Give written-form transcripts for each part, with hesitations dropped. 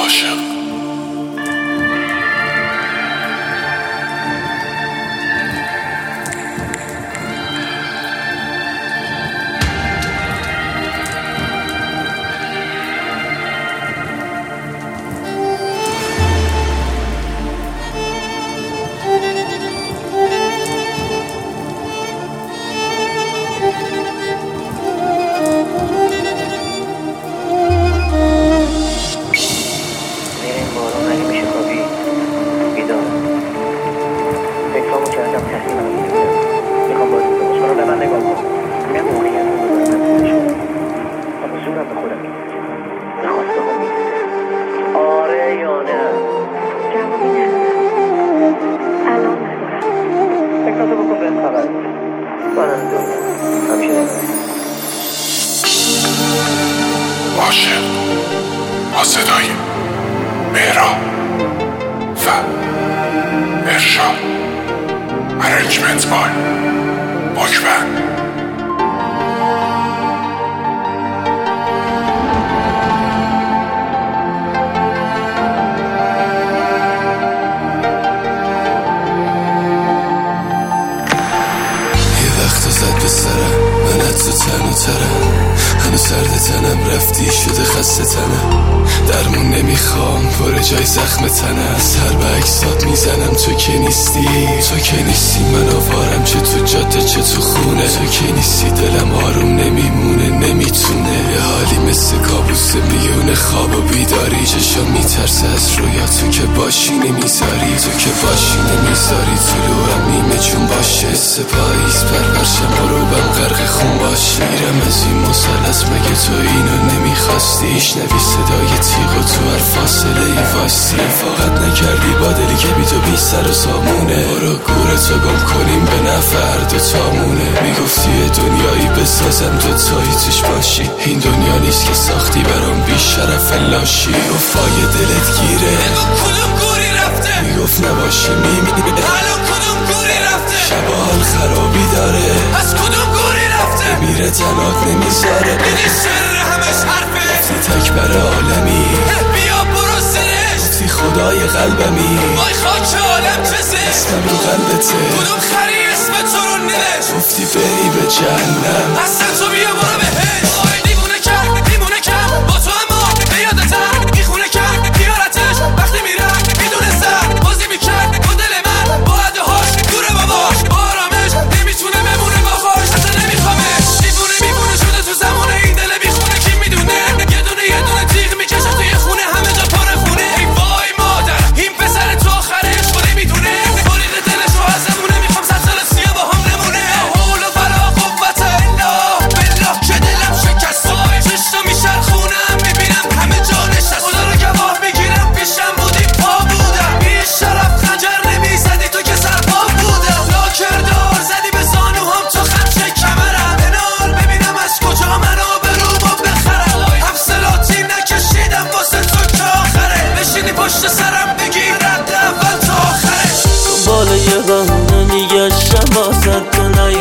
عاشق. عاشق با صدای مهراب و ارشاد. Arrangement by Bojvan. زد به سرم من تو تن و ترم، هنو سرد تنم رفتی شده خسته تنم، درمون نمیخوام پر جای زخم تنم، سر به اکسات میزنم تو که نیستی، تو که نیستی من آوارم چه تو جاده چه تو خونه، تو که نیستی دلم آروم نمیمونه نمیتونه، یه حالی مثل کابوس میونه خواب و بیداری، چشم میترسه از رویا تو که باشی نمیذاری، تو که باشی نمیذاری، طلوعم نیمه چون باشه سپاییز پرورشم آروبم غرق خون باش، میرم از این مسلس مگه تو اینو نمیخواستی، شنوی صدای تیغ و تو هر فاصله ای واستی، فقط نکردی با دلی که بی تو بی سر و سامونه، برو گورتو گم کنیم به نفر دو تامونه، میگفتی دنیایی بسازم دوتایی توش باشی، این دنیا نیست که ساختی برام بی شرف لاشی، گفای دلت گیره بگو کدوم گوری رفته، میگفت نباشی میمیره الان کدوم گوری رفته، شب حال خرابی داره از کدوم گوری رفته، میره تنات نمیذاره دیدی سر همش حرفه، گفتی تک بر عالمی بیا برو سرش، گفتی خدای قلبمی وای خاک عالم چه زشت، اسمم رو قلبته کدوم خری اسم تو رو نوشت، گفتی بری به جهنم اصلا تو بیا برو بهش، آره دیوونه کرد دیمونه کرد با تو اما به یادتم میخونه کرد بیارتش وقتی میرم میدونه زد بازی میکرد با دل من با عدهاش دوره باباش با آرامش نمیتونه بمونه با خوش اصلا نمیخوامش، میبونه شده تو زمان این دل بیخونه کی میدونه، یه دونه تیغ میکشه توی خونه همه جا پاره خونه، ای وای مادر این پسر تو آخرش خودی میدونه، بریق دلش رو ازمونه میخوام 100 سال سیاه با هم نمونه، حول و ولا قوت الا بالله که دلم شکستای چشتا میچرخونم میبینم همه جا نشست، خدا رو گواه میگیرم پیشم بودی پا بودم، بی شرف خنجر نمیزدی تو که سرپا بودم، لاکردار زدی به زانوهام تو خمچه کمرم، بنال ببینم از کجا منو برومو بخرم، حفصلاتی نکشیدم واسه تو که آخره، بشینی پشت سرم بگی رد اول تا آخره، بالا یه بهونه میگشتم واسد تو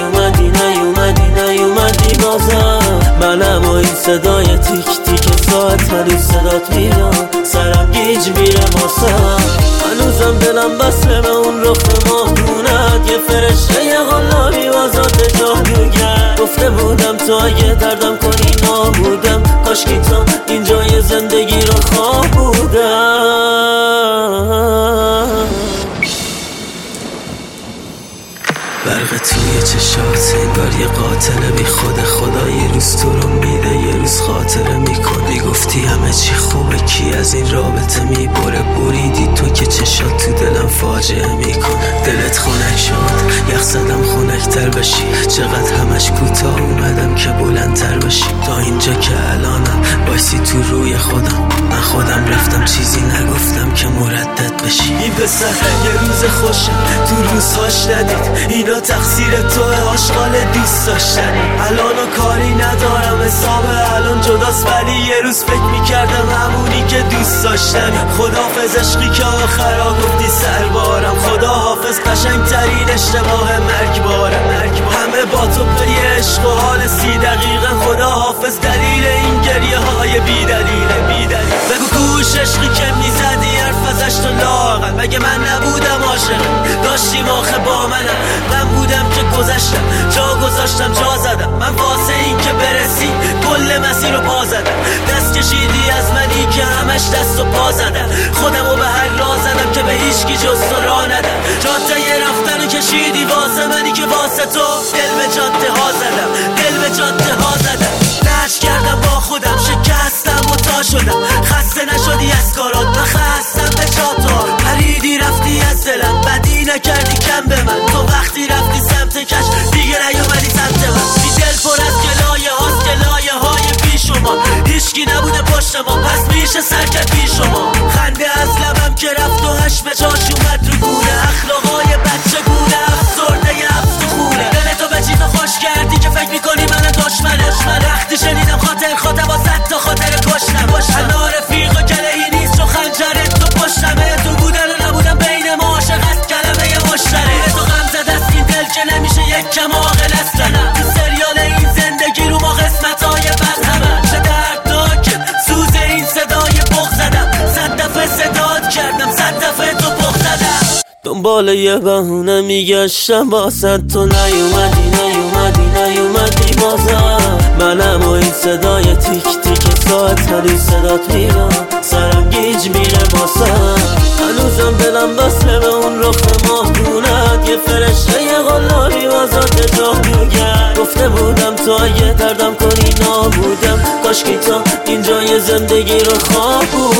نیومدی بازم، منم و این صدای تیک تیک ساعت هنوز صدات میدم، سرم گیج میره واسم، هنوزم دلم بسته به اون رخ ماهونت، یه فرشته یه غلابی واسات جادوگر، گفته بودم تو اگه دردم کنی نابودم، کاشکی تو اینجای زندگی رو خواه بودم، برق توی چشات انگار یه قاتل بی خدا یه روز تو رو میده یه روز خاطره میکنه، میگفتی همه چی خوبه کی از این رابطه میبره، بریدی تو که چشات تو دلم فاجعه میکنه، دلت خنک شد یخ زدم خنکتر بشی، چقدر همش کوتاه اومدم که بلندتر بشی، تا اینجا که الانم بایستی تو روی خودم، من خودم رفتم چیزی نگفتم که مردد بشی، این پسر یه روز خوشه تو روزهاش ندید، اینا تقصیر توه آشغال دوست داشتن، الانو کاری ندارم حساب الان جداست، ولی یه روز فکر میکردم همونی که دوست داشتم، خداحافظ عشقی که آخرا گفتی سربارم، خداحافظ قشنگترین اشتباه مرگبارم، همه با تو پی عشق و حال 30 دقیقه، خداحافظ دلیل این گریه های بی دلیل، بگو گوش عشقی که میزدی حرف ازش تو لاغل، مگه من نبودم عاشق؟ داشتیم آخه با من بودم که گذشتم، جا گذاشتم جا زدم، من واسه این که برسی کل مسیر رو پا زدم. دست کشیدی از منی که همش دست و پا زدم، خودمو به هر راه زدم که به هیچکی جز تو راه ندم. جاده رفتن کشیدی واسه منی که واسه تو دل به جاده ها زدم، دل به جاده ها زدم. لج کردم با خودم، شکستم و تا شدم، خسته نشدی از کارات، من خستم به جا تو پریدی رفتی از دلم، بدی نکردی کم به من، تو وقتی رفتی سمت کش دیگه نیومدی سمت من. بی دل پر از گلایه هاست، گلایه های بی شما، هیچکی نبوده پشت ما، پس میشه سرکت بی شما. خنده از لبم که رفت و هش به جاش اومد رو گونه، اخلاقای بچه گونه، افسرده خونه. دلتو به چیزا خوش کردی که فکر میکنی من دشمنه. وقتی شنیدم خاطر واسه تا خاطر کشتم، انا رفیق و کلهی نیست چو خنجرت تو پشتمه، تو بودن و نبودن بین ما عاشق است کلمه مشترک. تو غم زده است این دل که نمیشه یک کم عاقل اصلا، تو سریال این زندگی رو ما قسمتای بد همه. چه دردناکه سوز این صدای بغض زدم، 100 دفعه صدات کردم، 100 دفعه تو بغض زدم. دنبال یه بهونه میگشتم واسه تو، نیومدی بازم. منم و این صدای تیک تیک ساعت هنوز صدات میرم، سرم گیج میره واسم. هنوزم دلم بسته به اون رخ ماهدونت، یه فرشته یه غلاری واسات جا میگرد. گفته بودم تو اگه دردم کنی نابودم، کاشکی تو اینجا یه زندگی رو خواب بود.